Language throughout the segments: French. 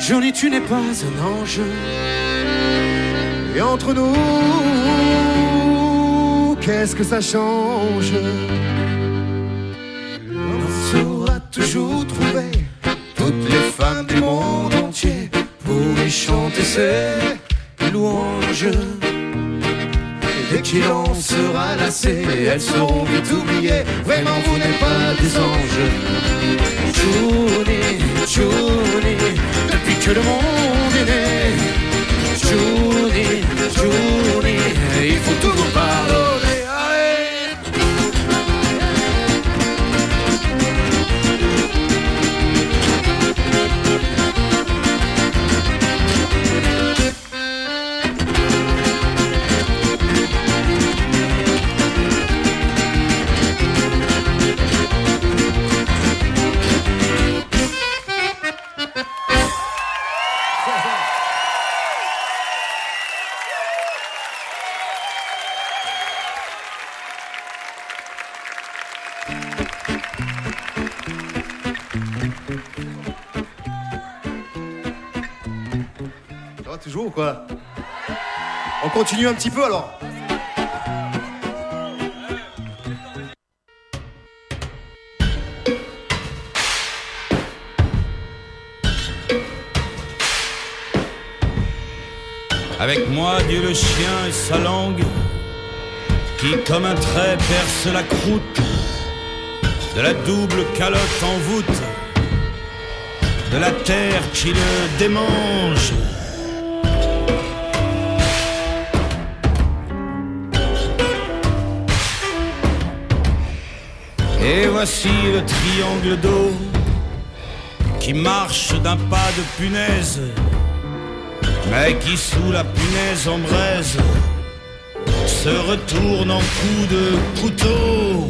Johnny, tu n'es pas un ange. Et entre nous, qu'est-ce que ça change? On saura toujours trouver toutes les femmes du monde entier pour lui chanter ses louanges. Et dès qu'il en sera lassé, elles seront vite oubliées. Vraiment, vous n'êtes pas des anges. Johnny, Johnny, depuis que le monde est né. Johnny, Johnny, il faut tout vous pardonner. Toujours ou quoi? On continue un petit peu alors. Avec moi, Dieu le chien et sa langue, qui comme un trait perce la croûte de la double calotte en voûte, de la terre qui le démange. Et voici le triangle d'eau qui marche d'un pas de punaise, mais qui sous la punaise en braise se retourne en coup de couteau.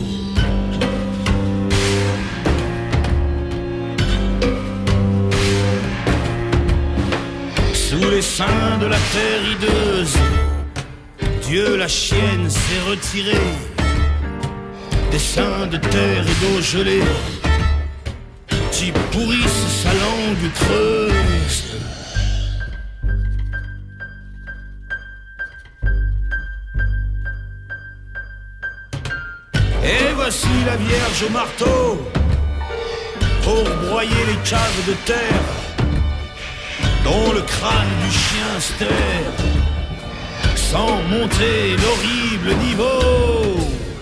Sous les seins de la terre hideuse, Dieu la chienne s'est retiré des seins de terre et d'eau gelée, qui pourrissent sa langue creuse. Et voici la Vierge au marteau pour broyer les caves de terre dont le crâne du chien se terre sans monter l'horrible niveau.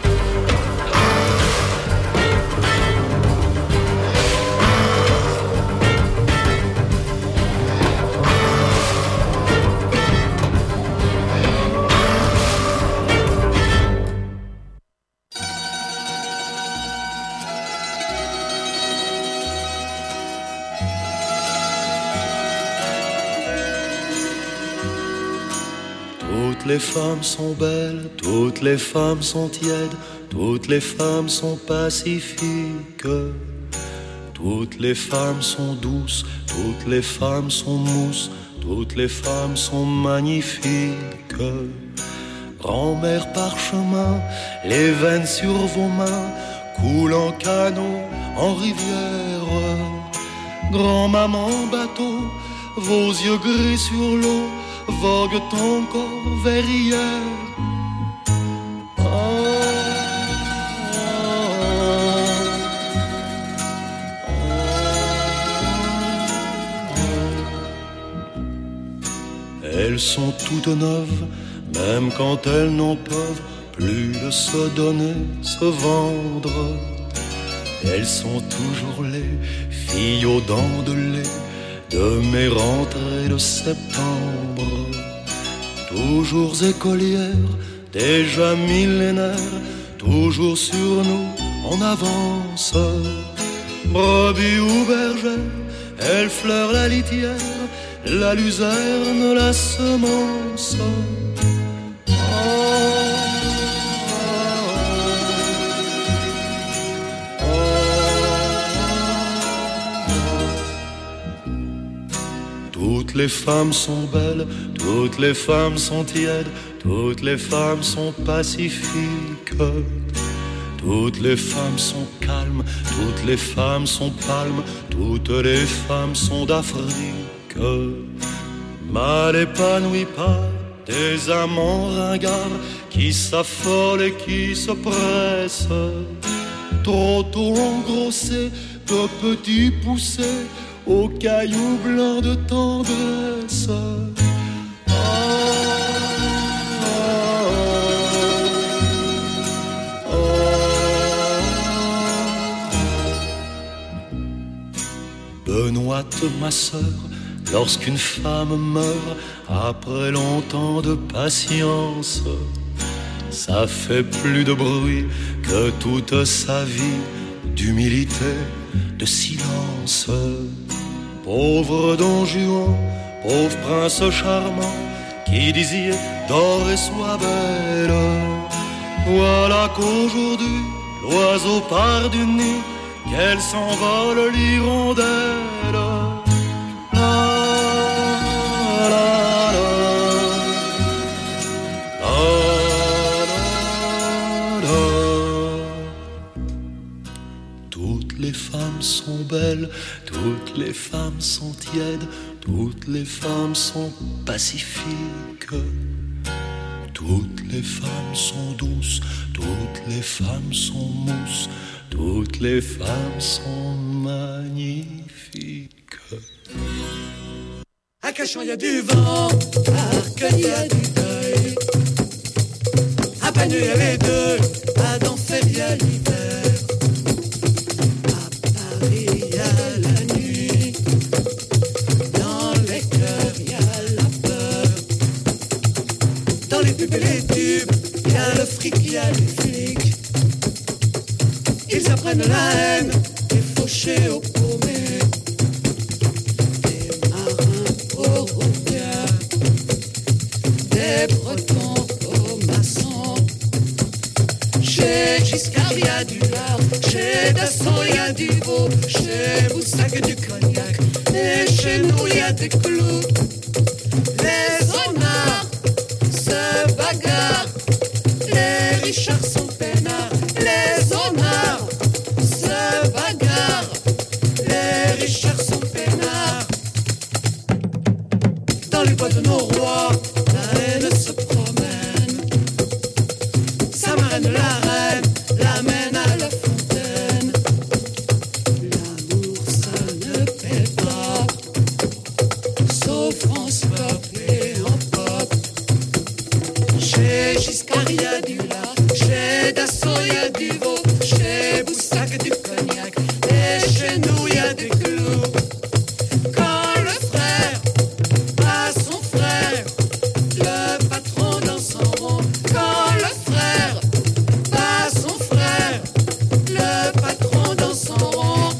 Toutes les femmes sont belles, toutes les femmes sont tièdes, toutes les femmes sont pacifiques. Toutes les femmes sont douces, toutes les femmes sont mousses, toutes les femmes sont magnifiques. Grand-mère parchemin, les veines sur vos mains coulent en canot, en rivière. Grand-maman bateau, vos yeux gris sur l'eau vogue encore vers hier. Elles sont toutes neuves, même quand elles n'en peuvent plus de se donner, se vendre. Elles sont toujours les filles aux dents de lait de mes rentrées de septembre. Toujours écolières, déjà millénaires, toujours sur nous en avance. Brebis ou bergère, elles fleurent la litière, la luzerne, la semence. Toutes les femmes sont belles, toutes les femmes sont tièdes, toutes les femmes sont pacifiques. Toutes les femmes sont calmes, toutes les femmes sont palmes, toutes les femmes sont d'Afrique. mal épanoui par des amants ringards qui s'affolent et qui se pressent, trop tôt engrossés de petits poussés aux cailloux blancs de tendresse. Benoît, ma sœur, lorsqu'une femme meurt après longtemps de patience, ça fait plus de bruit que toute sa vie d'humilité, de silence. Pauvre Don Juan, pauvre prince charmant, qui disait dors et sois belle. Voilà qu'aujourd'hui l'oiseau part du nid, qu'elle s'envole l'hirondelle. Toutes les femmes sont belles, toutes les femmes sont tièdes, toutes les femmes sont pacifiques. Toutes les femmes sont douces, toutes les femmes sont mousses, toutes les femmes sont magnifiques. À Cachan y a du vent, à Arcueil y a du deuil, à Bagneux y a les deux, à Denfert y a l'hiver, à Paris y a la nuit, dans les cœurs y a la peur, dans les pubs et les tubes y a le fric, y a les flics. Ils apprennent la haine, des fauchés au paumé, des marins aux roupiens, des bretons aux maçons. Chez Giscard y a du lard, chez Dassault y a du veau, chez Boussac du cognac, et chez nous y a des clous. Les honnards se bagarrent, les Richards sont peinards, les honnards se bagarrent, les Richards sont peinards. Dans les bois de nos rois, la haine se promène, ça marraine la reine, l'amène à la fontaine. L'amour ça ne paie pas, sauf François et en pop. Chez Giscard y a du lard, chez Dassault y a du veau, chez Boussac du cognac, et chez nous y a des clous. Quand le frère a son frère, le patron dans son rond. Quand le frère a son frère, le patron dans son rond.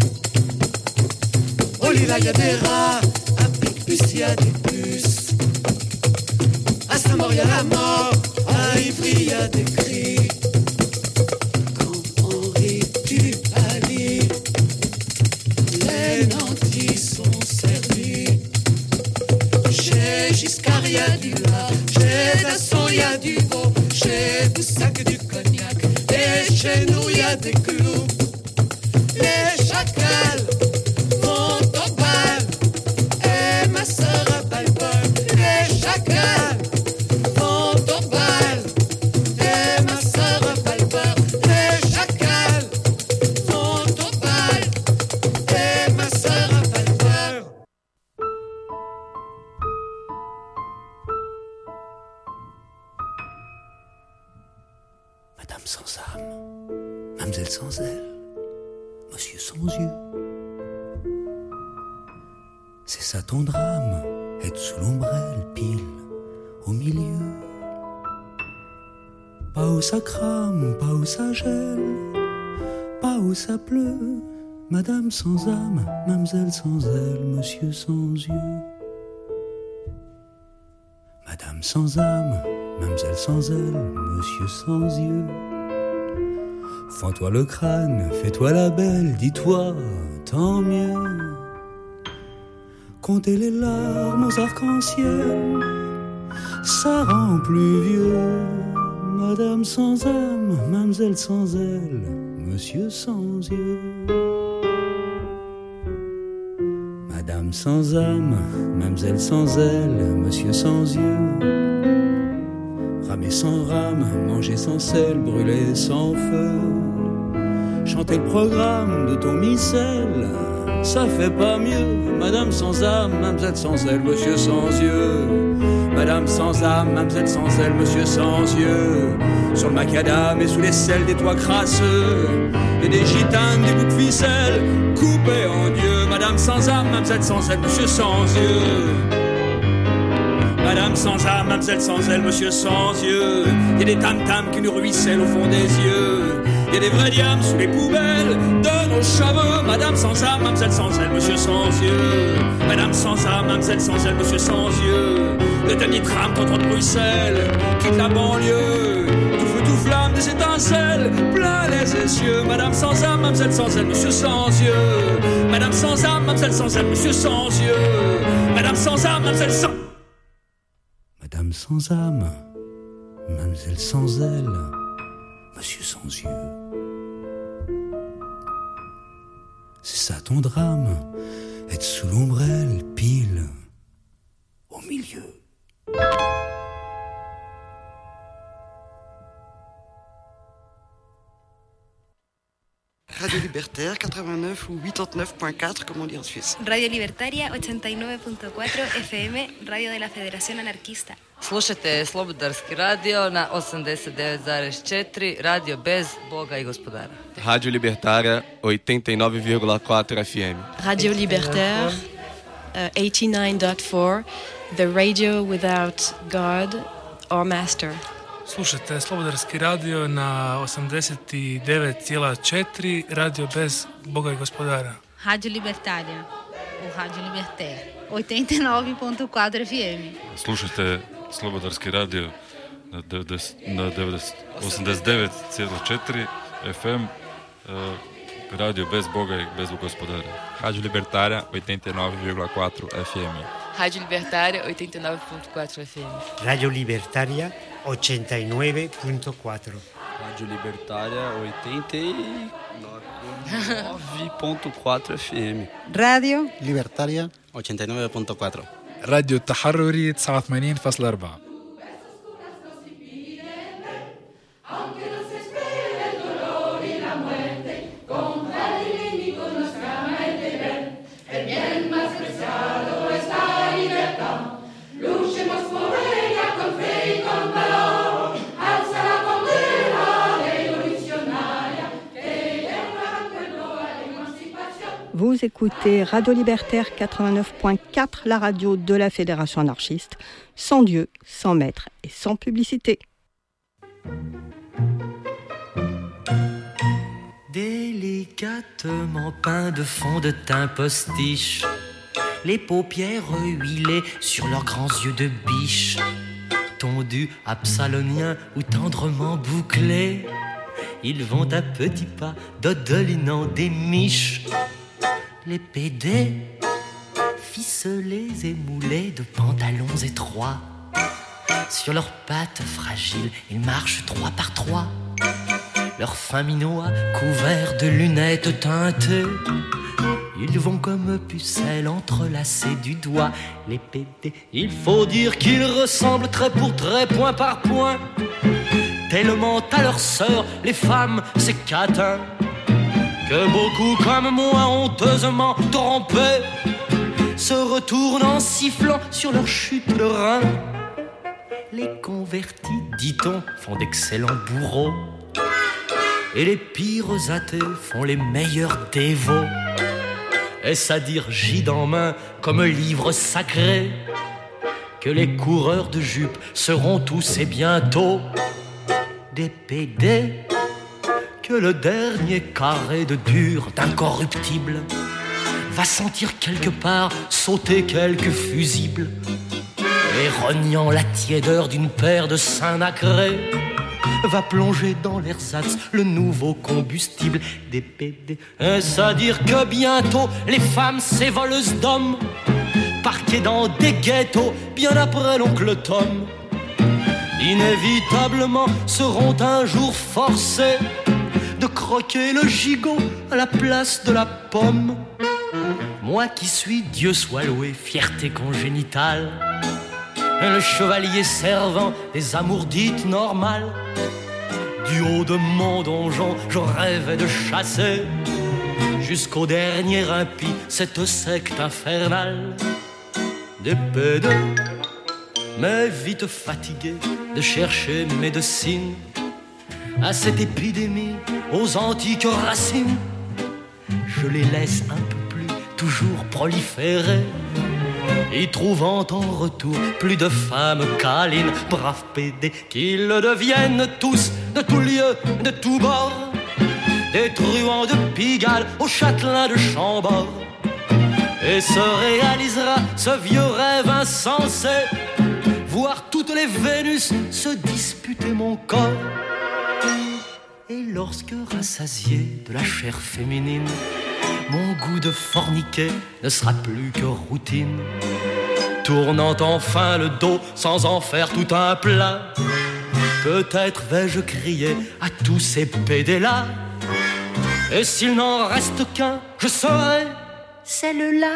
Au Lila y a des rats, à Picpus y a des puces, à Saint-Maur y a la mort, à Ivry y a des cris. Quand Henri tue Ali, les nantis sont servis. Chez Giscard y a du lard, chez Dassault y a du veau, chez Boussac du cognac, et chez nous y a des clous. Les chacals vont au bal, et ma sœur à Balbonne. Les chacals vont au bal, et ma sœur à Balbonne. Les chacals vont au bal, et ma sœur à Balbonne. Madame sans âme, Mamselle sans aile, Monsieur sans yeux. C'est ça ton drame, être sous l'ombrelle, pile au milieu. Pas où ça crame, pas où ça gèle, pas où ça pleut. Madame sans âme, Mamselle sans aile, Monsieur sans yeux. Madame sans âme, Mamselle sans aile, Monsieur sans yeux. Fends-toi le crâne, fais-toi la belle, dis-toi, tant mieux. Compter les larmes aux arcs-en-ciel, ça rend plus vieux. Madame sans âme, Mamselle sans aile, Monsieur sans yeux. Madame sans âme, mademoiselle sans aile, monsieur sans yeux. Ramer sans rame, manger sans sel, brûler sans feu. Chanter le programme de ton missel, ça fait pas mieux. Madame sans âme, mademoiselle sans aile, monsieur sans yeux. Madame sans âme, mademoiselle sans aile, monsieur sans yeux. Sur le macadam et sous les selles des toits crasseux, et des gitanes, des bouts de ficelle coupés en Dieu. Madame sans âme, mademoiselle sans aile, monsieur sans yeux. Madame sans âme, mademoiselle sans aile, monsieur sans yeux. Y a des tam-tams qui nous ruissellent au fond des yeux. Y a des vrais diamants sous les poubelles de nos cheveux. Madame sans âme, mademoiselle sans aile, monsieur sans yeux. Madame sans âme, mademoiselle sans aile, monsieur sans yeux. Le dernier tram contre Bruxelles quitte la banlieue. Tout feu, tout flamme, des étincelles plein les essieux. Madame sans âme, mademoiselle sans aile, monsieur sans yeux. Madame sans âme, mademoiselle sans aile, monsieur sans yeux. Madame sans âme, mademoiselle sans... Madame sans âme, mademoiselle sans aile, monsieur sans yeux. C'est ça ton drame, être sous l'ombrelle, pile au milieu. Radio Libertaire 89 ou 89.4, comme on dit en Suisse. Radio Libertaria 89.4 FM, radio de la Federación Anarquista. Slušajte Slobodarski radio na 89,4, radio bez Boga i gospodara. Radio Libertaria 89,4 FM. Radio Libertaire 89.4, the radio without God or master. Slušajte Slobodarski radio na 89,4, radio bez Boga i gospodara. Radio Libertaria, u Radio Libertaire 89.4 FM. Slušajte Slobodarski radio na 89,4 FM, radio bez Boga i bez gospodara. Radio Libertaria 89,4 FM. Radio Libertaria 89.4 FM. Radio Libertaria 89.4. Radio Libertaria 89.4 FM. Radio Libertaria 89.4. راديو التحرري 89.4. Vous écoutez Radio Libertaire 89.4, la radio de la Fédération anarchiste, sans Dieu, sans maître et sans publicité. Délicatement peint de fond de teint postiche, les paupières huilées sur leurs grands yeux de biche, tondus absaloniens ou tendrement bouclés, ils vont à petits pas dodelinant des miches. Les pédés, ficelés et moulés de pantalons étroits, sur leurs pattes fragiles, ils marchent 3 par 3. Leurs fins minois couverts de lunettes teintées, ils vont comme pucelles entrelacées du doigt. Les pédés, il faut dire qu'ils ressemblent trait pour trait, point par point, tellement à leur sœur, les femmes, ces catins, que beaucoup comme moi, honteusement trompés, se retournent en sifflant sur leur chute de rein. Les convertis, dit-on, font d'excellents bourreaux, et les pires athées font les meilleurs dévots. Est-ce à dire gide en main comme livre sacré que les coureurs de jupes seront tous et bientôt des pédés, que le dernier carré de dur d'incorruptible va sentir quelque part sauter quelques fusibles, et rognant la tiédeur d'une paire de seins nacrés va plonger dans l'ersatz le nouveau combustible des pédés. Est-ce à dire que bientôt les femmes, ces voleuses d'hommes, parquées dans des ghettos bien après l'oncle Tom, inévitablement seront un jour forcées de croquer le gigot à la place de la pomme? Moi qui suis, Dieu soit loué, fierté congénitale, le chevalier servant des amours dites normales. Du haut de mon donjon, je rêvais de chasser jusqu'au dernier impie cette secte infernale. Des pédés, mais vite fatigué de chercher médecine à cette épidémie aux antiques racines. Je les laisse un peu plus, toujours proliférer, y trouvant en retour plus de femmes câlines, braves pédés, qu'ils deviennent tous de tout lieu, de tout bord, des truands de Pigalle au châtelain de Chambord. Et se réalisera ce vieux rêve insensé, voir toutes les Vénus se disputer mon corps. Et lorsque rassasié de la chair féminine, mon goût de forniquer ne sera plus que routine, tournant enfin le dos sans en faire tout un plat, peut-être vais-je crier à tous ces pédés-là, et s'il n'en reste qu'un, je serai celle-là.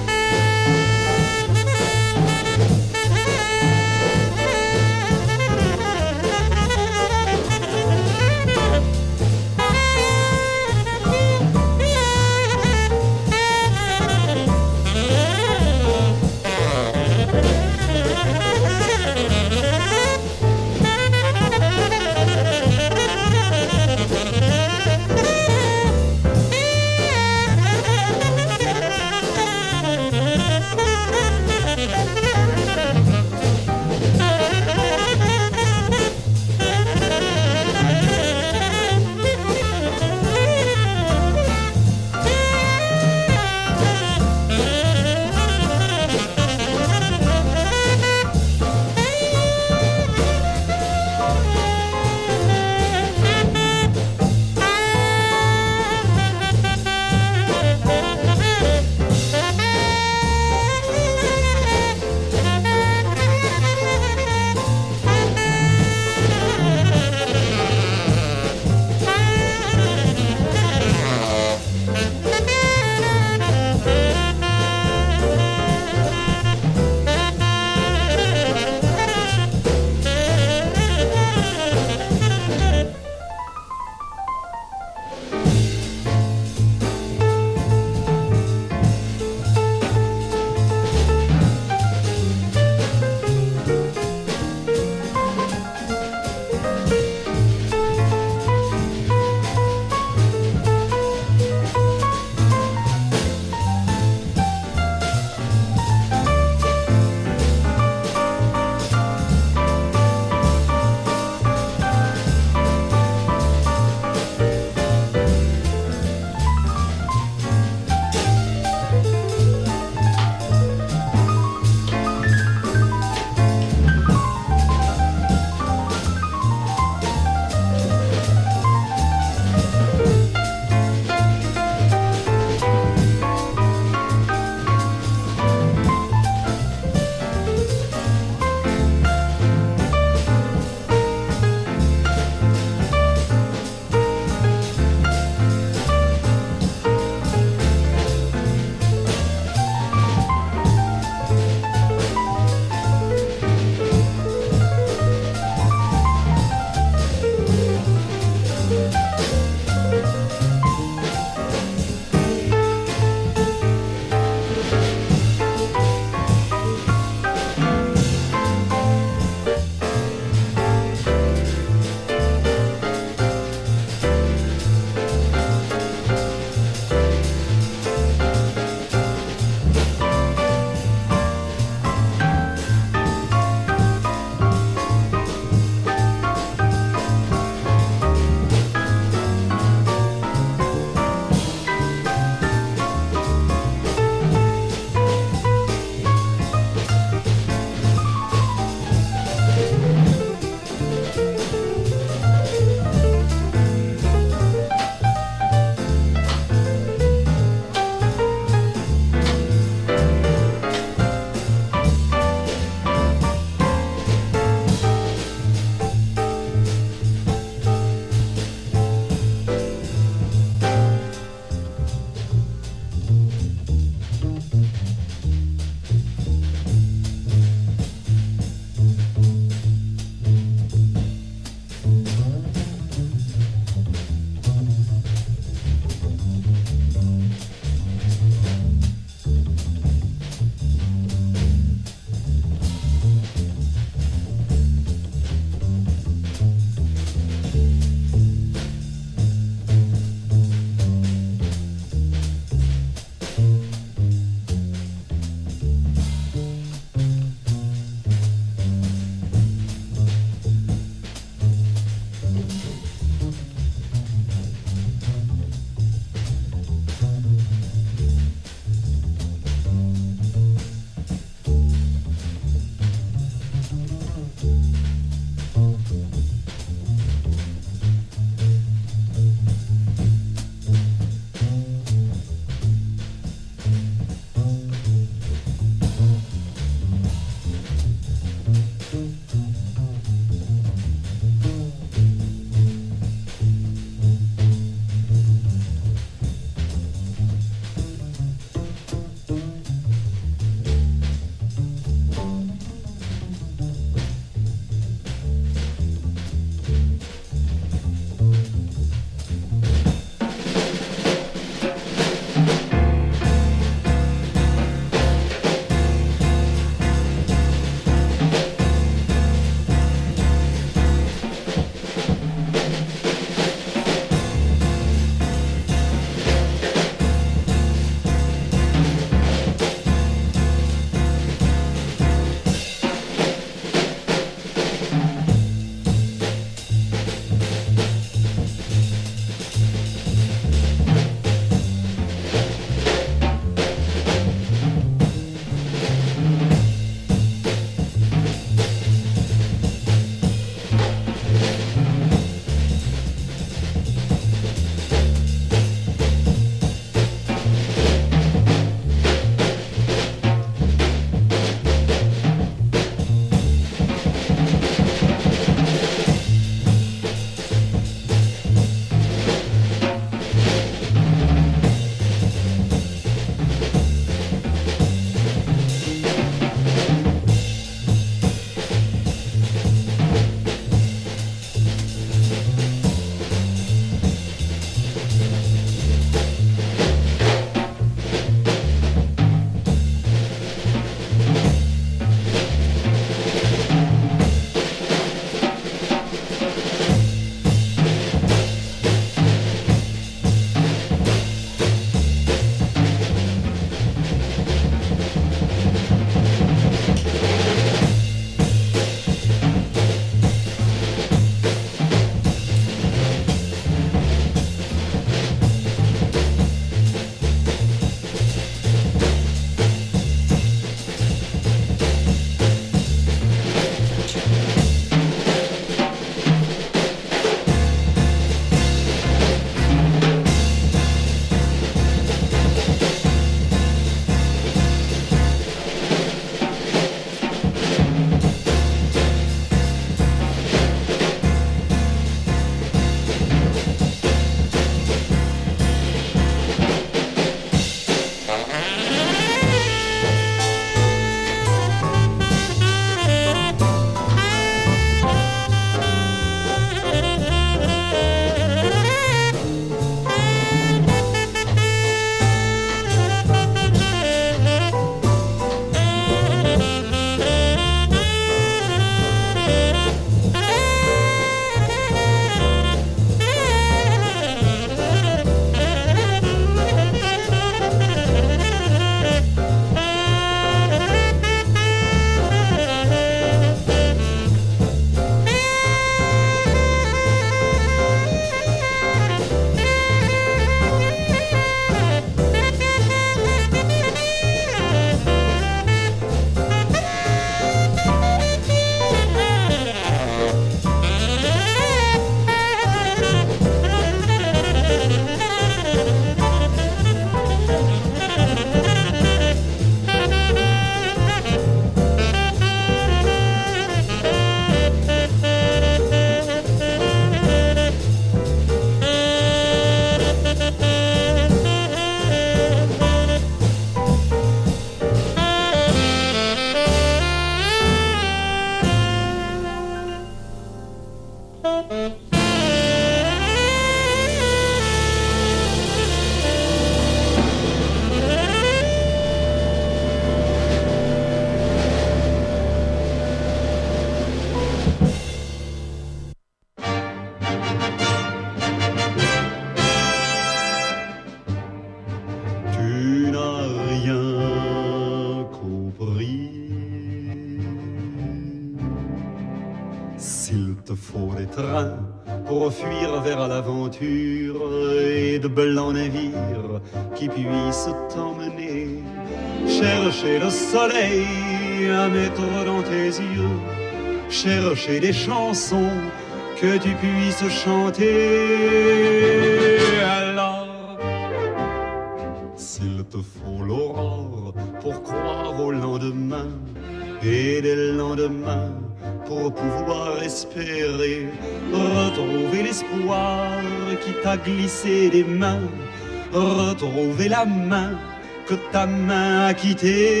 S'il te faut des trains pour fuir vers l'aventure et de blancs navires qui puissent t'emmener, chercher le soleil à mettre dans tes yeux, chercher des chansons que tu puisses chanter. Alors, s'il te faut l'aurore pour croire au lendemain et des lendemains pour pouvoir espérer retrouver l'espoir qui t'a glissé des mains, retrouver la main que ta main a quittée.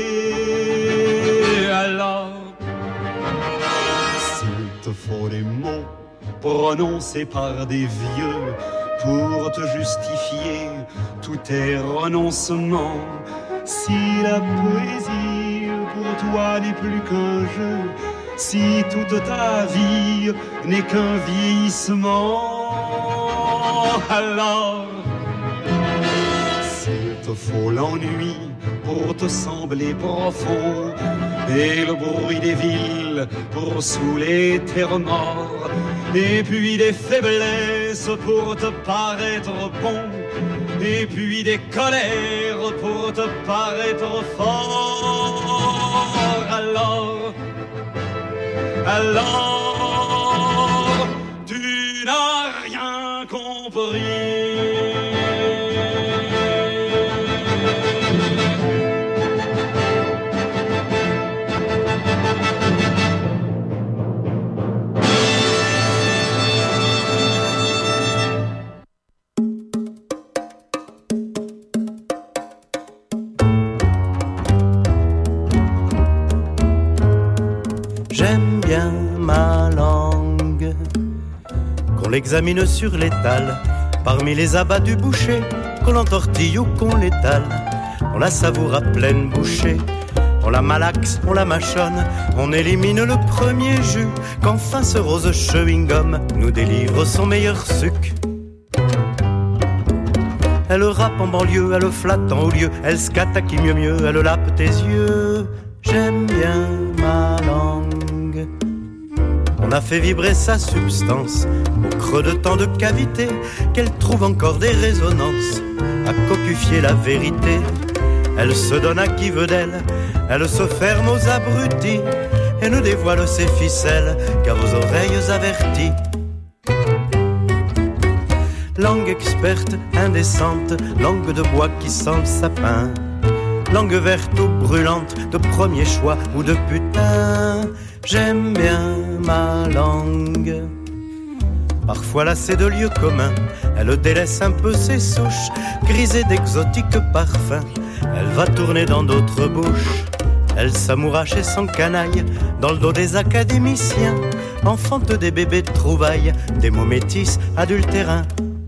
Alors, s'il te faut des mots prononcés par des vieux pour te justifier tous tes renoncements, si la poésie pour toi n'est plus qu'un jeu, si toute ta vie n'est qu'un vieillissement, alors s'il te faut l'ennui pour te sembler profond et le bruit des villes pour saouler tes remords, et puis des faiblesses pour te paraître bon, et puis des colères pour te paraître fort, alors tu n'as rien compris. J'aime bien ma langue, qu'on l'examine sur l'étal, parmi les abats du boucher, qu'on l'entortille ou qu'on l'étale. On la savoure à pleine bouchée, on la malaxe, on la mâchonne, on élimine le premier jus, qu'enfin ce rose chewing-gum nous délivre son meilleur suc. Elle rappe en banlieue, elle flatte en haut lieu, elle scatte à qui mieux, elle lappe tes yeux. J'aime bien ma langue. On a fait vibrer sa substance au creux de tant de cavités qu'elle trouve encore des résonances à cocufier la vérité. Elle se donne à qui veut d'elle, elle se ferme aux abrutis et ne dévoile ses ficelles qu'à vos oreilles averties. Langue experte, indécente, langue de bois qui sent le sapin, langue verte ou brûlante, de premier choix ou de putain. J'aime bien ma langue. Parfois lassée de lieux communs, elle délaisse un peu ses souches, grisée d'exotiques parfums. Elle va tourner dans d'autres bouches. Elle s'amourache et s'encanaille dans le dos des académiciens, enfante des bébés de trouvailles, des mots métis adultérins.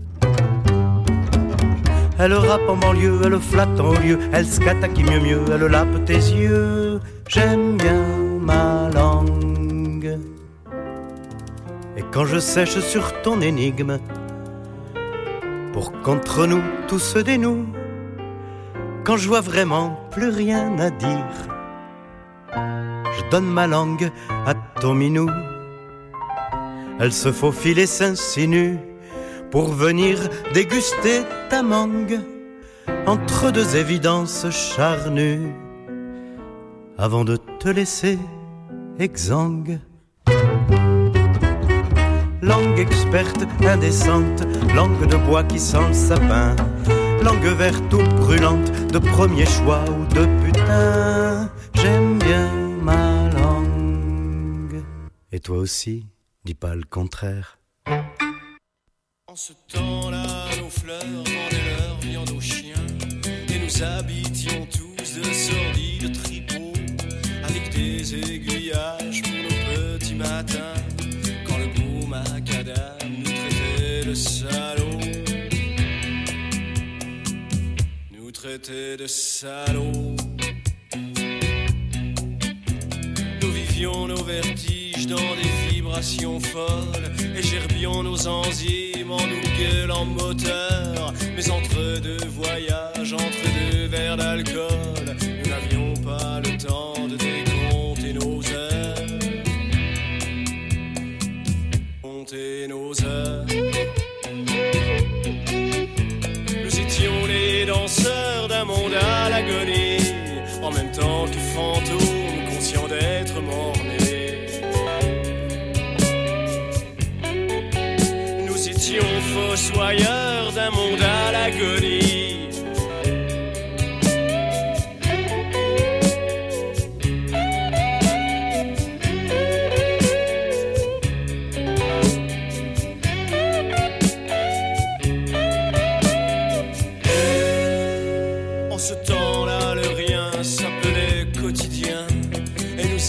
Elle rappe en banlieue, elle flatte en haut lieu, elle scatte à qui mieux, elle lappe tes yeux. J'aime bien ma langue. Et quand je sèche sur ton énigme, pour qu'entre nous tout se dénoue, quand je vois vraiment plus rien à dire, je donne ma langue à ton minou. Elle se faufile et s'insinue pour venir déguster ta mangue entre deux évidences charnues, avant de te laisser exsangue. Langue experte, indécente, langue de bois qui sent le sapin, langue verte ou brûlante, de premier choix ou de putain. J'aime bien ma langue. Et toi aussi, dis pas le contraire. En ce temps-là, nos fleurs vendaient leur viande aux chiens, et nous habitions tous de sordides tripots, avec des aiguillages pour nos petits matins, quand le beau macadam nous traitait de salauds. Nous traitait de salauds. Nous vivions nos vertiges dans des vibrations folles, et gerbions nos enzymes en nous gueulant moteur. Mais entre deux voyages, entre deux verres d'alcool, nous n'avions pas le temps de décompter nos heures.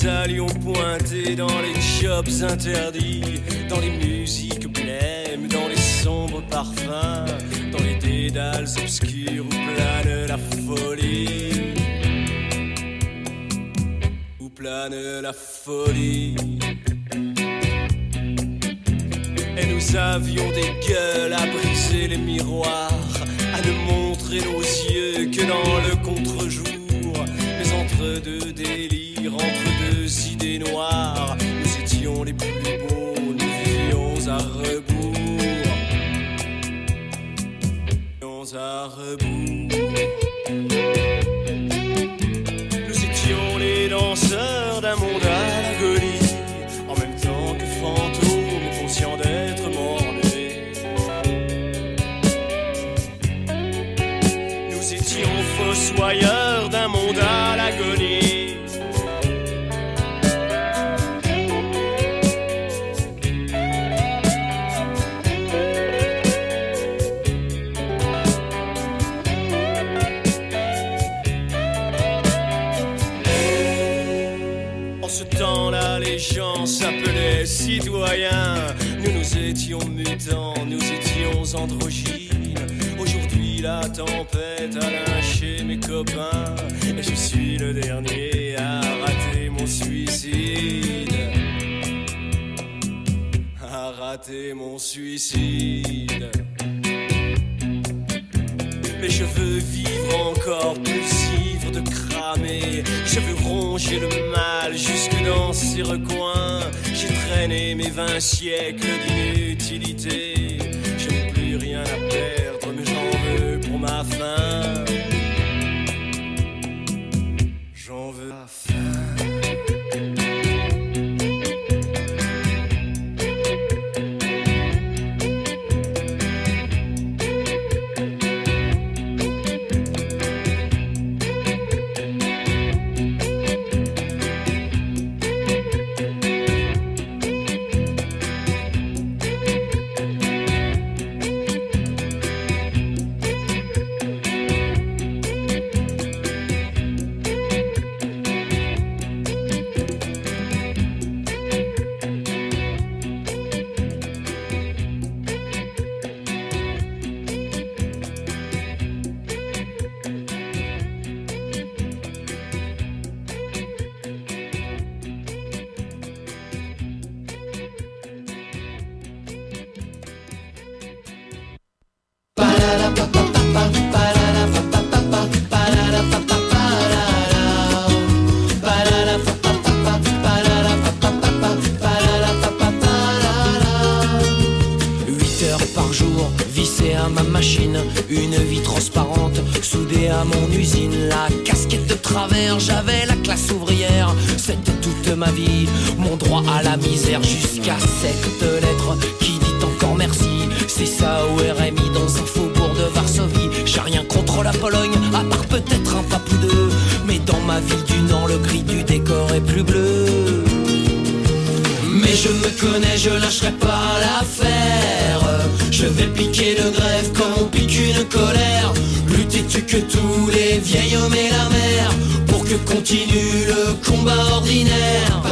nous allions pointer dans les jobs interdits, dans les musiques blêmes, dans les sombres parfums, dans les dédales obscurs où plane la folie, où plane la folie. Et nous avions des gueules à briser les miroirs, à ne montrer nos yeux que dans le contre-jour. Mais entre deux délires, entre deux idées noires, nous étions les plus beaux, nous vivions à rebours. Nous vivions à rebours. Nous étions les danseurs d'un monde à l'agonie, en même temps que fantômes conscients d'être mort-nés. Nous étions fossoyeurs d'un monde à l'agonie. En ce temps-là, les gens s'appelaient citoyens. Nous étions mutants, nous étions androgynes. Aujourd'hui, la tempête a lynché mes copains, et je suis le dernier à rater mon suicide. À rater mon suicide. Mais je veux vivre encore plus ivre de cramer. Je veux ronger le mal jusque dans ses recoins. J'ai traîné mes 20 siècles d'inutilité. Je n'ai plus rien à perdre, mais j'en veux pour ma fin. J'en veux ma fin. Une vie transparente soudée à mon usine, la casquette de travers, j'avais la classe ouvrière. C'était toute ma vie, mon droit à la misère, jusqu'à cette lettre qui dit encore merci. C'est ça au RMI dans un faubourg de Varsovie. J'ai rien contre la Pologne, à part peut-être un pape ou deux, mais dans ma ville du Nord, le gris du décor est plus bleu. Mais je me connais, je lâcherai pas l'affaire. Je vais piquer de grève comme on pique une colère. Plus têtu que tous les vieils hommes et la mer, pour que continue le combat ordinaire.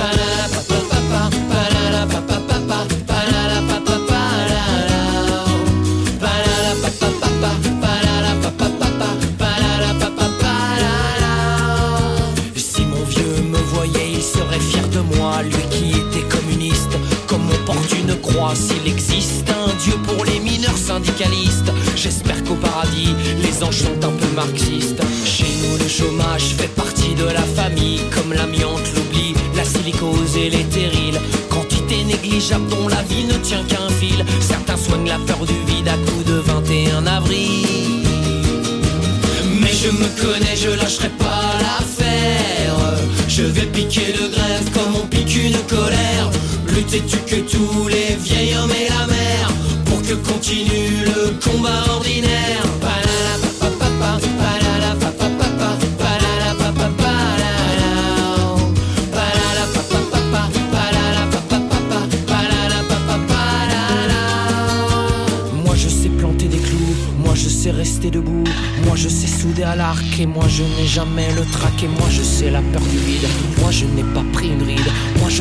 Si mon vieux me voyait, il serait fier de moi, lui qui était communiste, comme on porte une croix. S'il existe un Dieu pour les mineurs syndicalistes, j'espère qu'au paradis les anges sont un peu marxistes. Chez nous le chômage fait partie de la famille, comme l'amiante, l'oubli, la silicose et les terrils. Quantité négligeable dont la vie ne tient qu'un fil. Certains soignent la peur du vide à coups de 21 avril. Mais je me connais, je lâcherai pas l'affaire. Je vais piquer de grève comme on pique une colère. Plus têtu que tous les vieils hommes et la mer, pour que continue le combat ordinaire. Moi je sais planter des clous, moi je sais rester debout, moi je sais souder à l'arc, et moi je n'ai jamais le trac, et moi je sais la peur du vide. Moi je n'ai pas pris une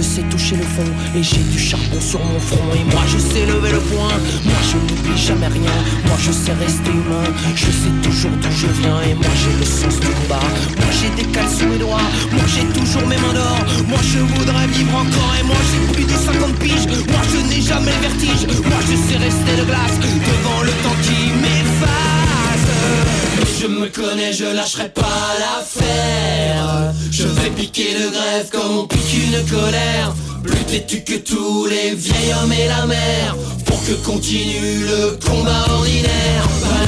sais toucher le fond et j'ai du charbon sur mon front. Et moi je sais lever le poing, moi je n'oublie jamais rien. Moi je sais rester humain, je sais toujours d'où je viens. Et moi j'ai le sens du combat, moi j'ai des cales sous mes doigts, moi j'ai toujours mes mains d'or. Moi je voudrais vivre encore et moi j'ai plus de 50 piges. Moi je n'ai jamais le vertige, moi je sais rester de glace devant le temps qui m'efface. Je me connais, je lâcherai pas l'affaire. Je vais piquer de grève comme on pique une colère. Plus têtu que tous les vieils hommes et la mer, pour que continue le combat ordinaire.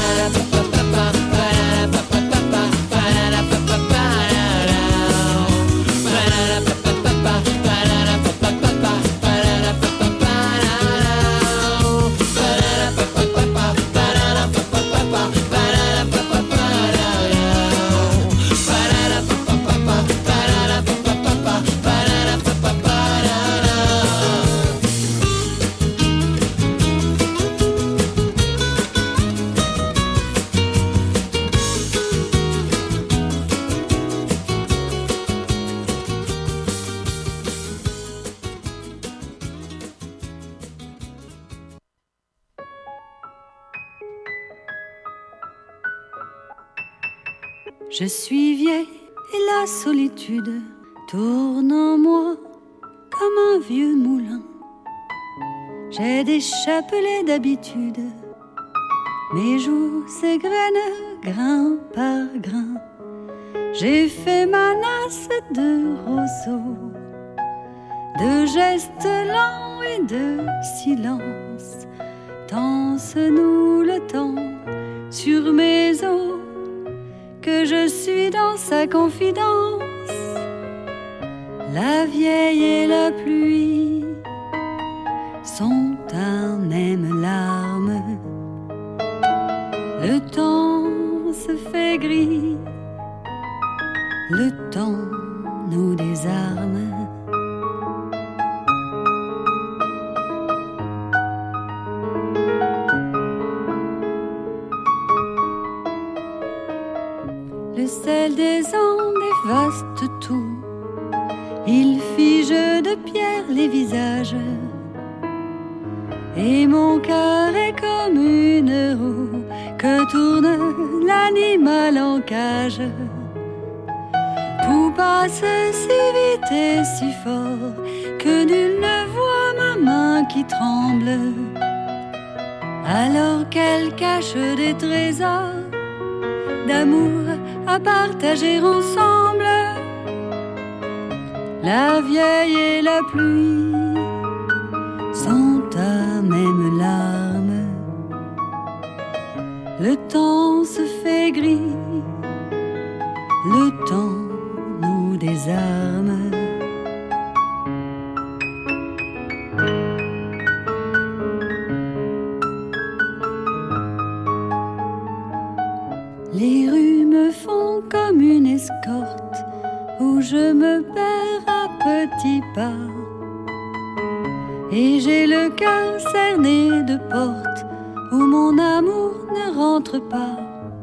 Je suis vieille et la solitude tourne en moi comme un vieux moulin. J'ai des chapelets d'habitude, mes joues s'égrènent grain par grain. J'ai fait ma nasse de roseaux, de gestes lents et de silence. Danse-nous le temps sur mes os, que je suis dans sa confidence. La vieille et la pluie sont un même larme. Le temps se fait gris, le temps nous désarme. Le sel des Andes dévaste tout, il fige de pierre les visages, et mon cœur est comme une roue que tourne l'animal en cage. Tout passe si vite et si fort que nul ne voit ma main qui tremble, alors qu'elle cache des trésors d'amour à partager ensemble. La vieille et la pluie sont à même larme. Le temps se fait gris, le temps nous désarme. Les rues me font comme une escorte où je me perds à petits pas, et j'ai le cœur cerné de portes où mon amour ne rentre pas.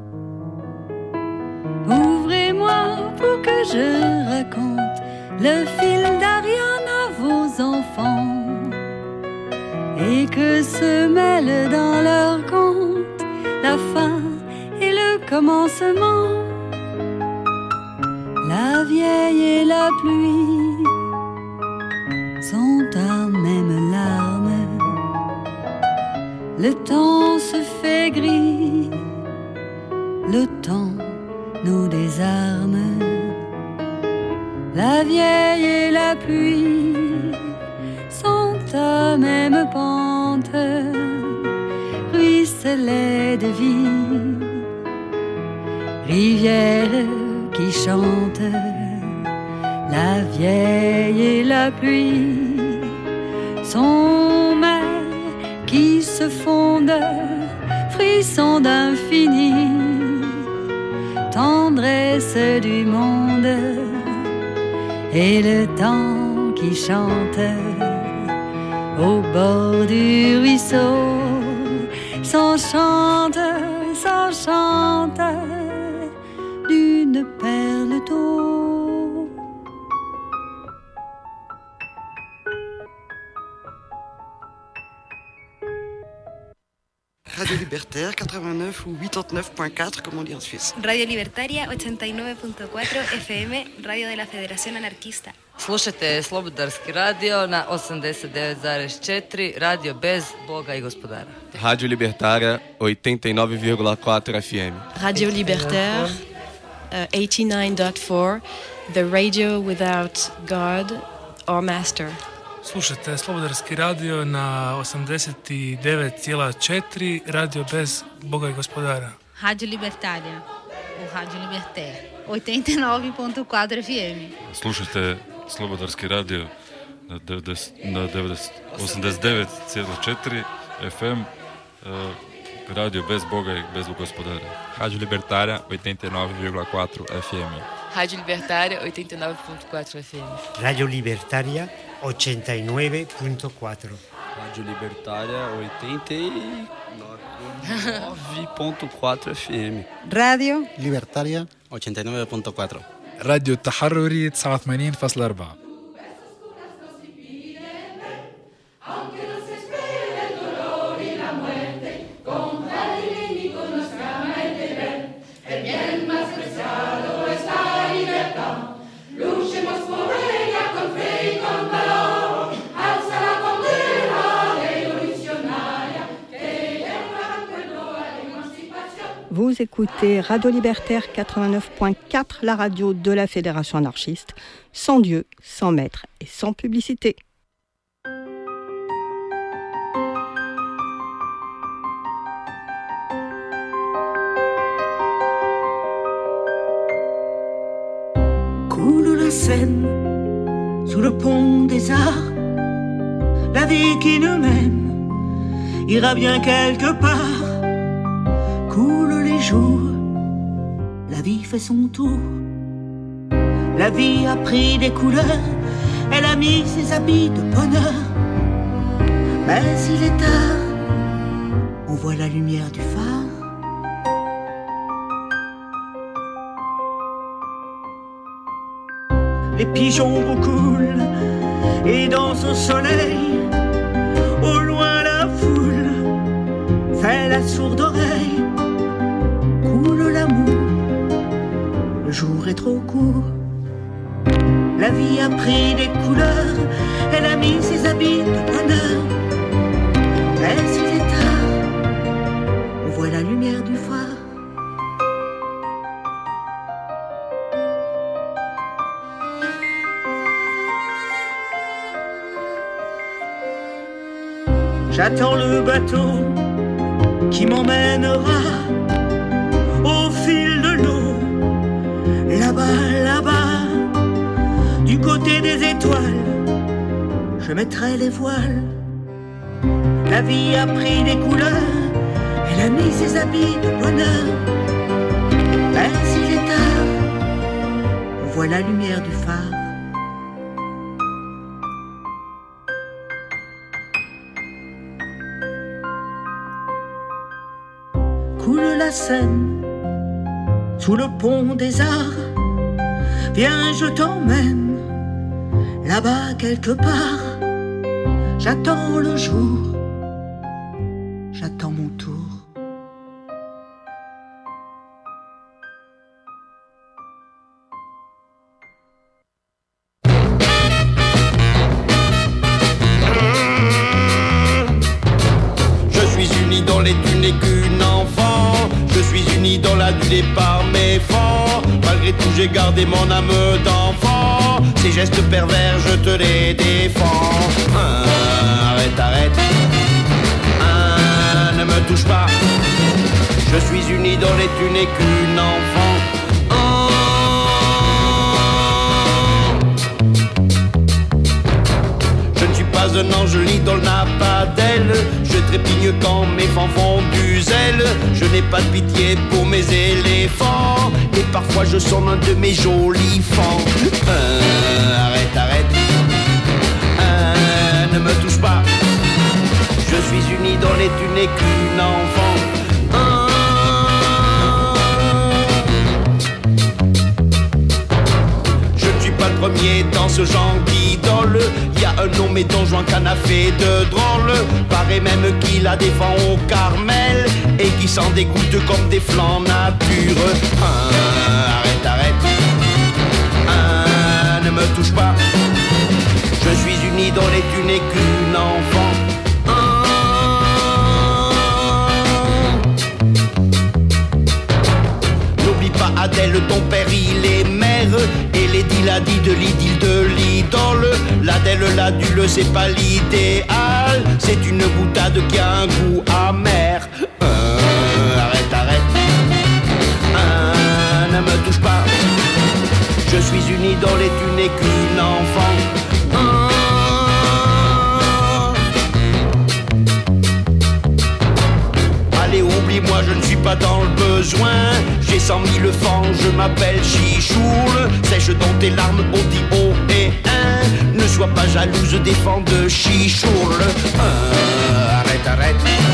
Ouvrez-moi pour que je raconte le fil d'Ariane à vos enfants, et que se mêle dans leur conte la fin et le commencement. La vieille et la pluie sont à même larme. Le temps se fait gris, le temps nous désarme. La vieille et la pluie sont à même pente, ruisselet de vie, rivière qui chante. La vieille et la pluie sont mers qui se fondent, frissons d'infini, tendresse du monde, et le temps qui chante au bord du ruisseau s'enchante, s'enchante d'une perle d'eau. Radio Libertaire 89 ou 89.4, comme on dit en Suisse. Radio Libertaria 89.4 FM, Radio de la Federación Anarquista. Slušajte Slobodarski radio na 89,4, radio bez Boga i gospodara. Rádio Libertária 89,4 FM. Radio Libertaire 89.4, the radio without God or master. Slušajte Slobodarski radio na 89,4, radio bez Boga i gospodara. Radio Libertaria, o Rádio Libertaire, 89.4 FM. Slušajte Slobodarski radio na 89,4 FM, radio bez Boga i bez gospodara. Rádio Libertária 89,4 FM. Rádio Libertária 89.4 FM. Radio Libertaria 89.4. Rádio Libertária 89.4 FM. Radio Libertaria 89.4. راديو التحرري 89.4. Vous écoutez Radio Libertaire 89.4, la radio de la Fédération anarchiste, sans Dieu, sans maître et sans publicité. Coule la Seine, sous le pont des Arts, la vie qui nous mène ira bien quelque part. Coulent les jours, la vie fait son tour. La vie a pris des couleurs, elle a mis ses habits de bonheur. Mais il est tard, on voit la lumière du phare. Les pigeons roucoulent et dansent au soleil. Au loin la foule fait la sourde oreille. Coule l'amour, le jour est trop court. La vie a pris des couleurs, elle a mis ses habits de bonheur. Mais il est tard, on voit la lumière du phare. J'attends le bateau qui m'emmènera au fil de l'eau, là-bas, là-bas, du côté des étoiles, je mettrai les voiles. La vie a pris des couleurs, elle a mis ses habits de bonheur. Mais il est tard, on voit la lumière du phare. Coule la Seine, sous le pont des Arts. Viens, je t'emmène, là-bas quelque part. J'attends le jour, j'attends mon tour. Je suis uni dans les dunes et qu'une enfant. Je suis uni dans l'adulé par mes fonds. Malgré tout j'ai gardé mon âme d'enfant. Ces gestes pervers je te les défends. Arrête, arrête. Ne me touche pas. Je suis uni dans les dunes et qu'une enfant. Je ne suis pas un ange, l'idole n'a pas d'aile. Je trépigne quand mes fans font du zèle. Je n'ai pas de pitié pour mes éléphants. Et parfois je sonne un de mes jolis fans. Arrête, arrête. Ne me touche pas. Je suis uni dans les dunes et qu'une enfant. Je ne suis pas le premier dans ce genre qui dort. drôle. Y a un nommé Don Juan qu'en a fait de drôle. Paraît même qu'il a des vents au Carmel et qui s'en dégoûte comme des flancs nature. Arrête, ne me touche pas. Je suis une idole et tu n'es qu'une enfant. N'oublie pas Adèle, ton père il est maire. Et Lady l'a dit de l'idylle de l'idole. L'Adèle, l'adule, c'est pas l'idéal. C'est une boutade qui a un goût amer. Arrête, ne me touche pas. Je suis une idole et tu n'es qu'une enfant. Allez, oublie-moi, je ne suis pas dans le besoin. J'ai 100 000 francs, je m'appelle Chichoule. Sèche dans tes larmes, on dit oh et un. Ne sois pas jalouse des fans de Chichoule. Arrête,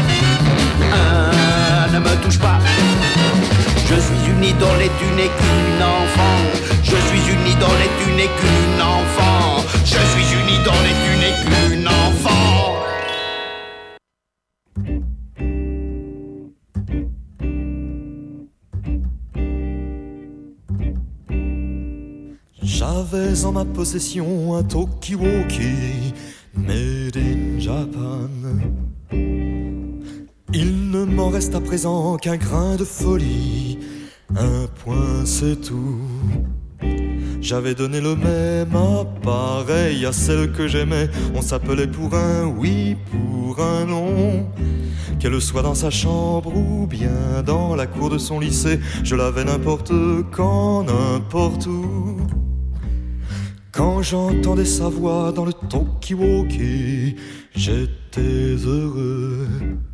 ne me touche pas. Je suis une idole et tu n'es qu'une enfant. Je suis une idole et tu n'es qu'une enfant. Je suis une idole et tu n'es qu'une enfant. J'avais en ma possession un talkie-walkie made in Japan. Il ne m'en reste à présent qu'un grain de folie, un point c'est tout. J'avais donné le même appareil à celle que j'aimais. On s'appelait pour un oui, pour un non. Qu'elle soit dans sa chambre ou bien dans la cour de son lycée, je l'avais n'importe quand, n'importe où. Quand j'entendais sa voix dans le talkie-walkie, j'étais heureux.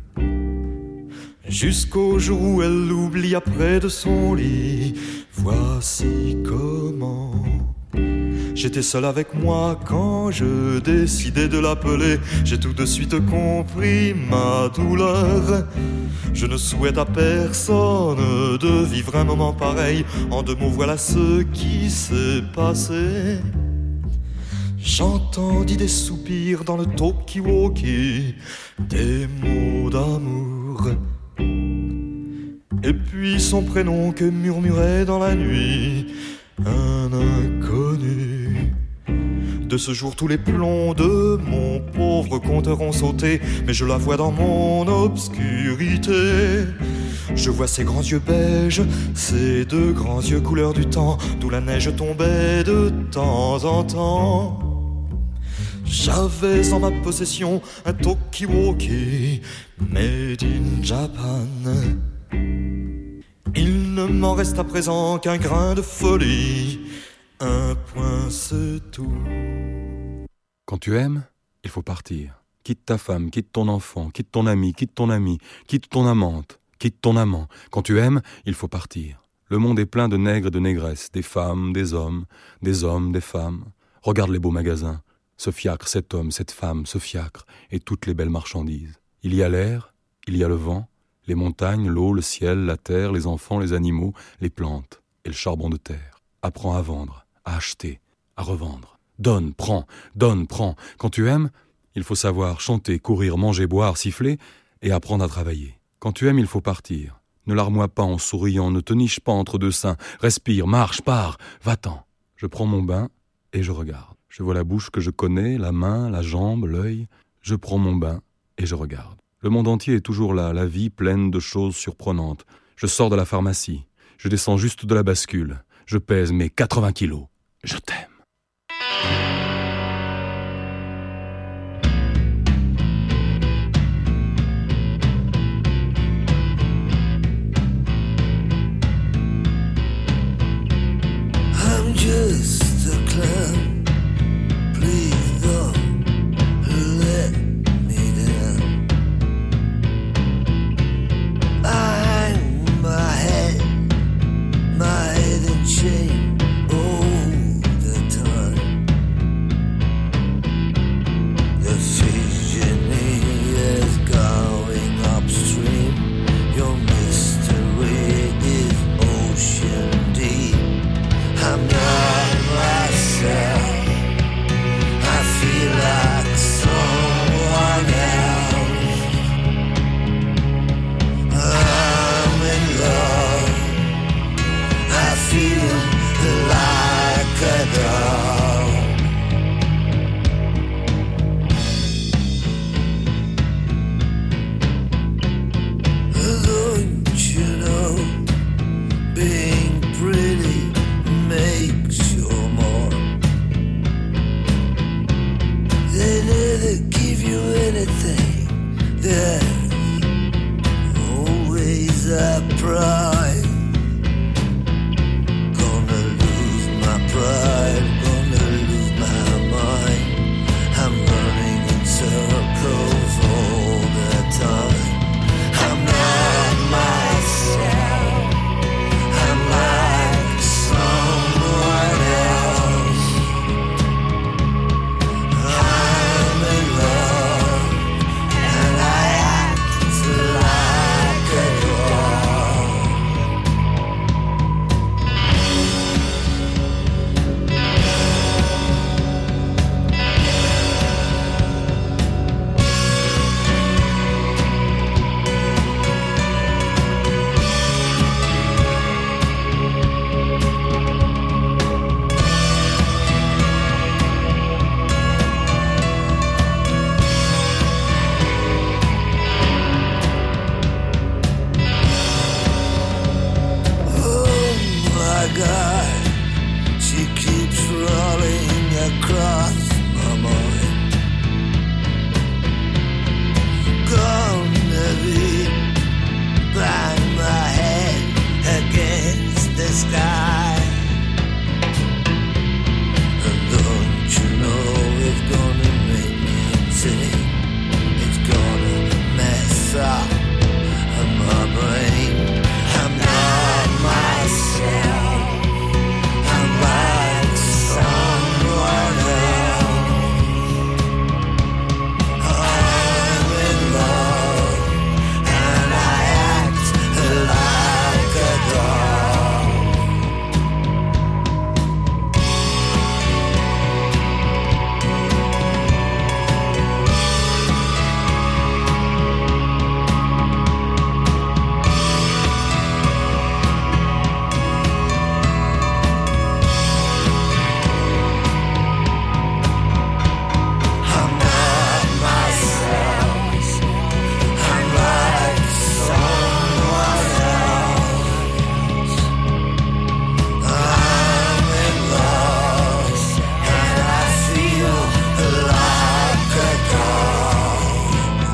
Jusqu'au jour où elle l'oublia près de son lit. Voici comment. J'étais seul avec moi quand je décidais de l'appeler. J'ai tout de suite compris ma douleur. Je ne souhaite à personne de vivre un moment pareil. En 2 mots, voilà ce qui s'est passé. J'entendis des soupirs dans le talkie-walkie, des mots d'amour. Et puis son prénom que murmurait dans la nuit un inconnu. De ce jour tous les plombs de mon pauvre compteur ont sauté. Mais je la vois dans mon obscurité. Je vois ses grands yeux beiges, ses 2 grands yeux couleur du temps, d'où la neige tombait de temps en temps. J'avais en ma possession un talkie-walkie made in Japan. Il ne m'en reste à présent qu'un grain de folie, un point c'est tout. Quand tu aimes, il faut partir. Quitte ta femme, quitte ton enfant, quitte ton ami, quitte ton ami, quitte ton amante, quitte ton amant. Quand tu aimes, il faut partir. Le monde est plein de nègres et de négresses, des femmes, des hommes, des femmes. Regarde les beaux magasins. Ce fiacre, cet homme, cette femme, ce fiacre, et toutes les belles marchandises. Il y a l'air, il y a le vent, les montagnes, l'eau, le ciel, la terre, les enfants, les animaux, les plantes et le charbon de terre. Apprends à vendre, à acheter, à revendre. Donne, prends. Quand tu aimes, il faut savoir chanter, courir, manger, boire, siffler et apprendre à travailler. Quand tu aimes, il faut partir. Ne larmoie pas en souriant, ne te niche pas entre 2 seins. Respire, marche, pars, va-t'en. Je prends mon bain et je regarde. Je vois la bouche que je connais, la main, la jambe, l'œil. Je prends mon bain et je regarde. Le monde entier est toujours là, la vie pleine de choses surprenantes. Je sors de la pharmacie. Je descends juste de la bascule. Je pèse mes 80 kilos. Je t'aime. I'm just a clown. Please don't let me down. I hang my head in shame all the Yeah, always a pride. Gonna lose my pride, gonna lose my mind. I'm running in circles all the time. I'm not myself. I'm like someone else. I'm in love and I act like a doll. Oh my God, she keeps rolling across my mind. Gonna be bang my head against the sky. And don't you know it's gonna make me insane? It's gonna mess up my brain. I'm not myself. I'm like someone else. I'm in love and I act like a doll. I'm not myself. I'm like someone else. I'm in love and I feel like a doll.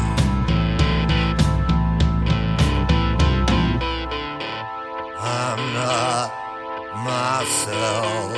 I'm not myself.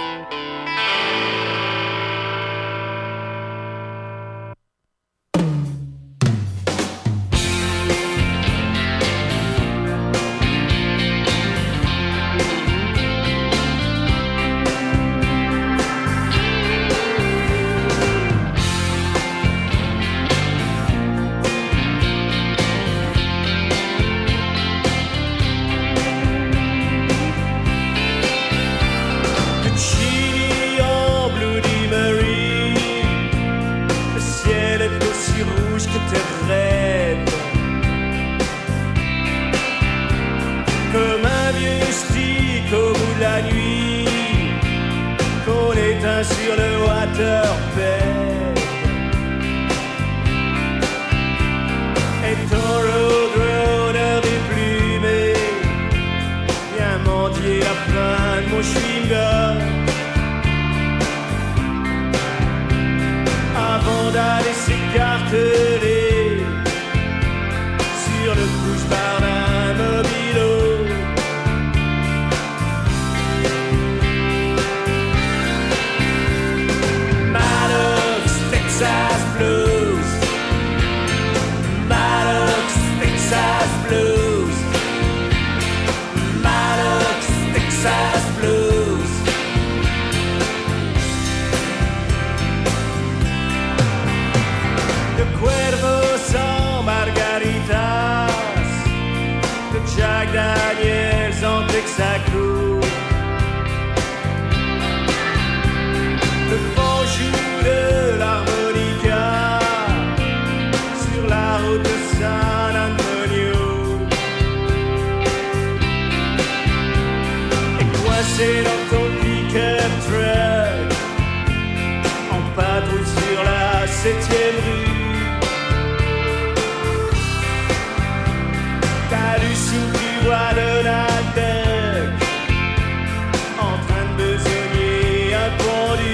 Puccini en Bloody Mary, le ciel est aussi rouge que tes rêves. Comme un vieux stick au bout de la nuit, qu'on éteint sur le waterbed. Et ton roadrunner déplumé vient mendier la fin de mon chewing-gum. Avant d'aller s'écarteler sur le couche-bar d'un mobilo. Maddox, Texas Blues. Maddox, Texas Blues. Maddox, Texas Blues. De Cuervo sans margaritas, de Jack Daniels en Texaco, le banjou de l'harmonica sur la route de San Antonio. Et coincé dans ton pick-up truck, en patrouille sur la 7e rue. T'hallucines, tu vois Donald Duck en train de besogner un pendu.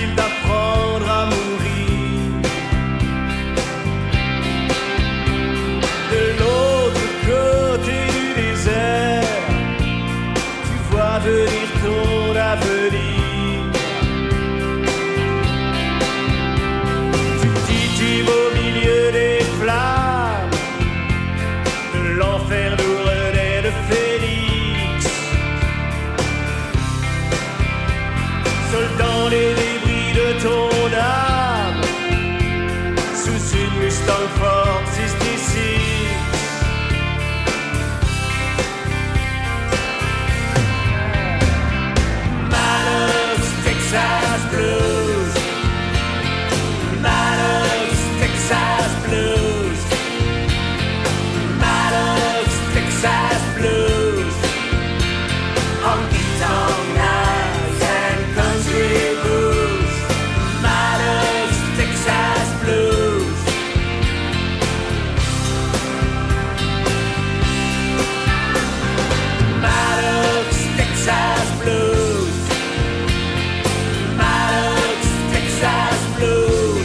facile d'apprendre à mourir. De l'autre côté du désert, tu vois venir ton avenir. Tu titubes au milieu des flammes, de l'enfer d'où renaît le phénix. Seul dans les débris de ton âme, sous une Mustang Ford 66. Manners, Texas Blues. Manners, Texas Blues. Manners, Texas Blues. Honky tonk nights and country blues. Manners, Texas Blues. Manners, Texas Blues. Manners, Texas Blues.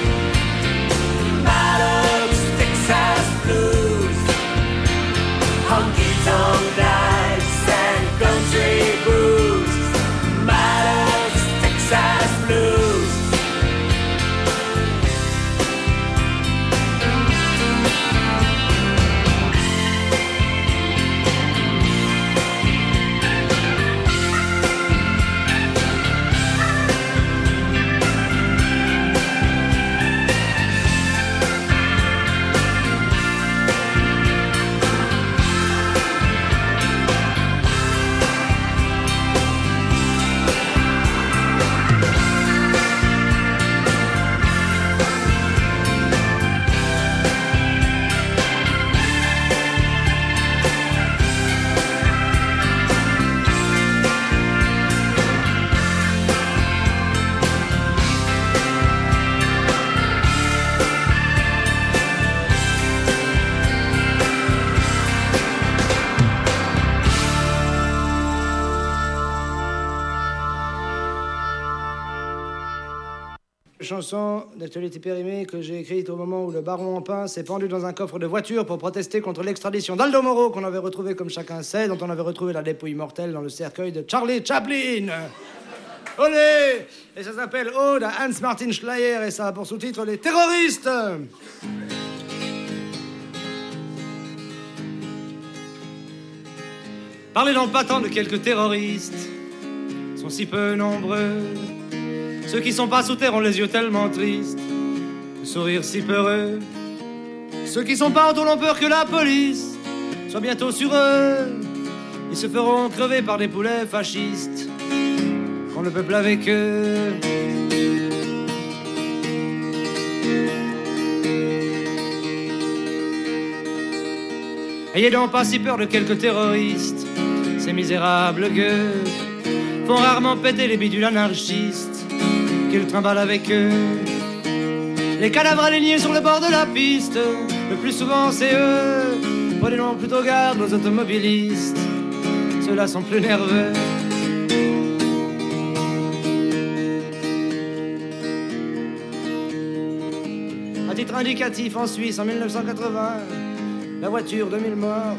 Manners, Texas Blues. Honky tonk nights and country blues. Manners, Texas Blues. Chanson d'actualité périmée que j'ai écrite au moment où le baron Empin s'est pendu dans un coffre de voiture pour protester contre l'extradition d'Aldo Moro, qu'on avait retrouvé, comme chacun sait, dont on avait retrouvé la dépouille mortelle dans le cercueil de Charlie Chaplin. Olé! Et ça s'appelle Ode à Hans-Martin Schleyer et ça a pour sous-titre Les terroristes. Parlez donc pas tant de quelques terroristes, ils sont si peu nombreux. Ceux qui sont pas sous terre ont les yeux tellement tristes, le sourire si peureux. Ceux qui sont pas en tout n'ont peur que la police soit bientôt sur eux. Ils se feront crever par des poulets fascistes qu'on ne peuple avec eux. Ayez donc pas si peur de quelques terroristes, ces misérables gueux font rarement péter les bidules anarchistes qu'ils trimballent avec eux. Les cadavres alignés sur le bord de la piste, le plus souvent c'est eux. Prenez donc plutôt garde aux automobilistes, ceux-là sont plus nerveux. À titre indicatif, en Suisse, en 1980, la voiture 2000 morts,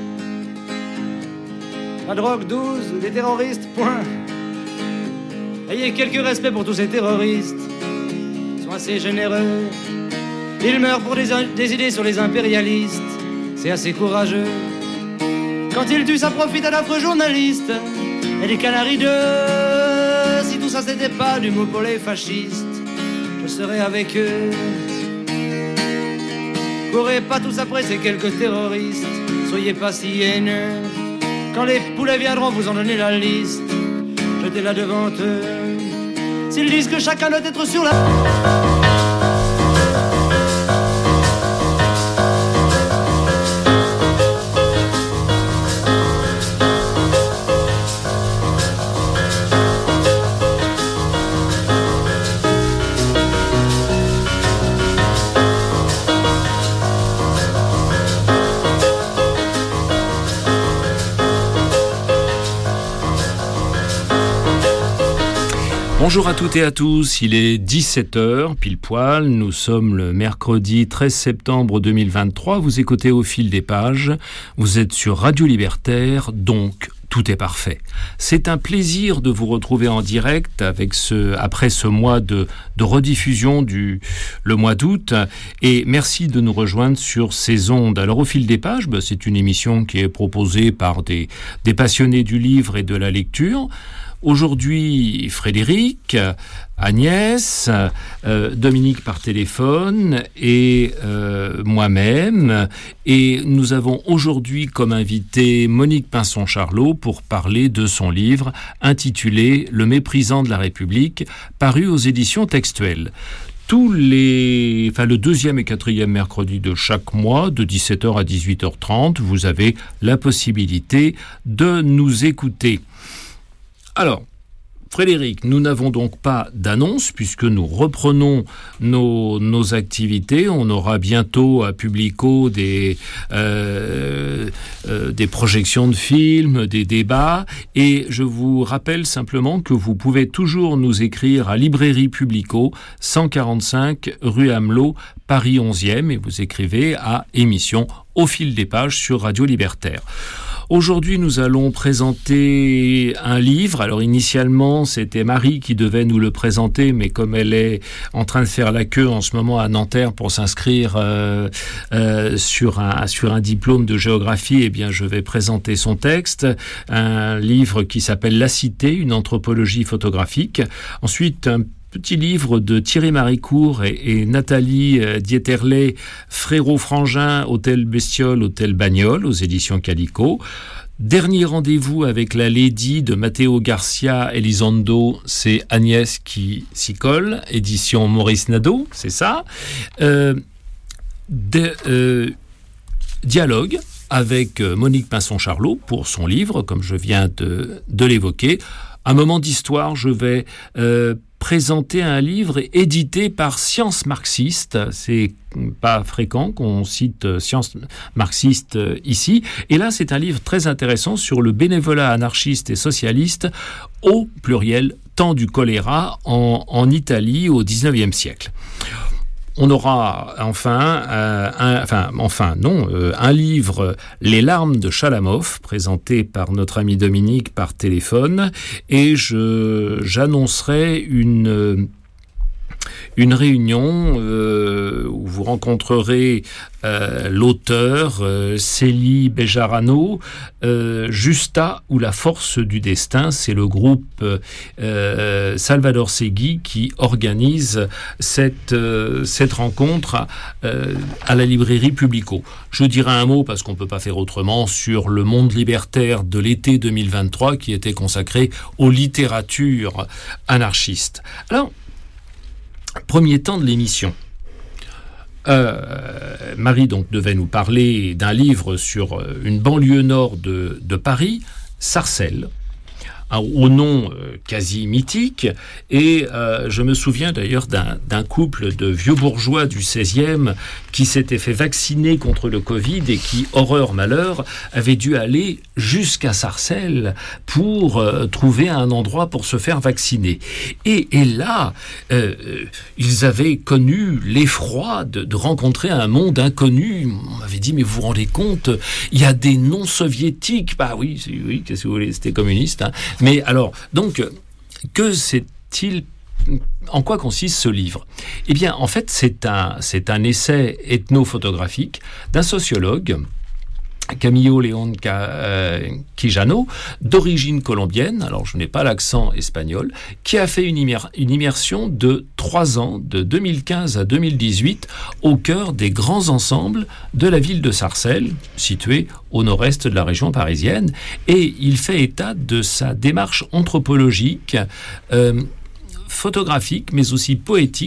la drogue 12, les terroristes, point. Ayez quelques respect pour tous ces terroristes, ils sont assez généreux. Ils meurent pour des idées sur les impérialistes, c'est assez courageux. Quand ils tuent, ça profite à l'affreux journaliste et des canaris d'eux. Si tout ça c'était pas du mot pour les fascistes, je serais avec eux. Courez pas tous après ces quelques terroristes, soyez pas si haineux. Quand les poulets viendront vous en donner la liste, jetez-la devant eux. S'ils disent que chacun doit être sur la... Bonjour à toutes et à tous, il est 17h, pile poil, nous sommes le mercredi 13 septembre 2023, vous écoutez Au fil des pages, vous êtes sur Radio Libertaire, donc tout est parfait. C'est un plaisir de vous retrouver en direct après ce mois de rediffusion le mois d'août, et merci de nous rejoindre sur ces ondes. Alors Au fil des pages, c'est une émission qui est proposée par des passionnés du livre et de la lecture. Aujourd'hui, Frédéric, Agnès, Dominique par téléphone et moi-même. Et nous avons aujourd'hui comme invité Monique Pinson-Charlot pour parler de son livre intitulé « Le méprisant de la République », paru aux éditions Textuelles. Le deuxième et quatrième mercredi de chaque mois, de 17h à 18h30, vous avez la possibilité de nous écouter. Alors, Frédéric, nous n'avons donc pas d'annonce puisque nous reprenons nos activités. On aura bientôt à Publico des projections de films, des débats. Et je vous rappelle simplement que vous pouvez toujours nous écrire à Librairie Publico, 145 rue Amelot, Paris 11e. Et vous écrivez à émission Au fil des pages sur Radio Libertaire. Aujourd'hui, nous allons présenter un livre. Alors, initialement, c'était Marie qui devait nous le présenter, mais comme elle est en train de faire la queue en ce moment à Nanterre pour s'inscrire sur un diplôme de géographie, eh bien, je vais présenter son texte. Un livre qui s'appelle La Cité, une anthropologie photographique. Ensuite, un petit livre de Thierry Maricourt et Nathalie Dieterle, Frérot Frangin, Hôtel Bestiole, Hôtel Bagnole, aux éditions Calico. Dernier rendez-vous avec la Lady de Matteo Garcia Elizondo, c'est Agnès qui s'y colle, édition Maurice Nadeau, c'est ça. Dialogue avec Monique Pinson-Charlot pour son livre, comme je viens de l'évoquer. Un moment d'histoire, je vais présenter un livre édité par Science Marxiste. C'est pas fréquent qu'on cite Science Marxiste ici. Et là, c'est un livre très intéressant sur le bénévolat anarchiste et socialiste au pluriel temps du choléra en Italie au XIXe siècle. On aura un livre, Les larmes de Chalamov, présenté par notre ami Dominique par téléphone, et j'annoncerai une réunion où vous rencontrerez l'auteur Célie Bejarano, Justa ou la force du destin. C'est le groupe Salvador Segui qui organise cette rencontre à la librairie Publico. Je dirai un mot, parce qu'on ne peut pas faire autrement, sur le monde libertaire de l'été 2023 qui était consacré aux littératures anarchistes. Alors, premier temps de l'émission. Marie donc devait nous parler d'un livre sur une banlieue nord de Paris, Sarcelles, au nom quasi mythique, et je me souviens d'ailleurs d'un couple de vieux bourgeois du 16e qui s'était fait vacciner contre le Covid et qui, horreur malheur, avait dû aller jusqu'à Sarcelles pour trouver un endroit pour se faire vacciner. Et là, ils avaient connu l'effroi de rencontrer un monde inconnu. On m'avait dit, mais vous vous rendez compte, il y a des noms soviétiques. Bah oui, qu'est-ce que vous voulez, c'était communiste, hein. Mais alors, donc, que c'est-il? En quoi consiste ce livre? Eh bien, en fait, c'est un essai ethnophotographique d'un sociologue, Camillo León Quijano, d'origine colombienne, alors je n'ai pas l'accent espagnol, qui a fait une immersion de 3 ans, de 2015 à 2018, au cœur des grands ensembles de la ville de Sarcelles, située au nord-est de la région parisienne, et il fait état de sa démarche anthropologique, photographique, mais aussi poétique,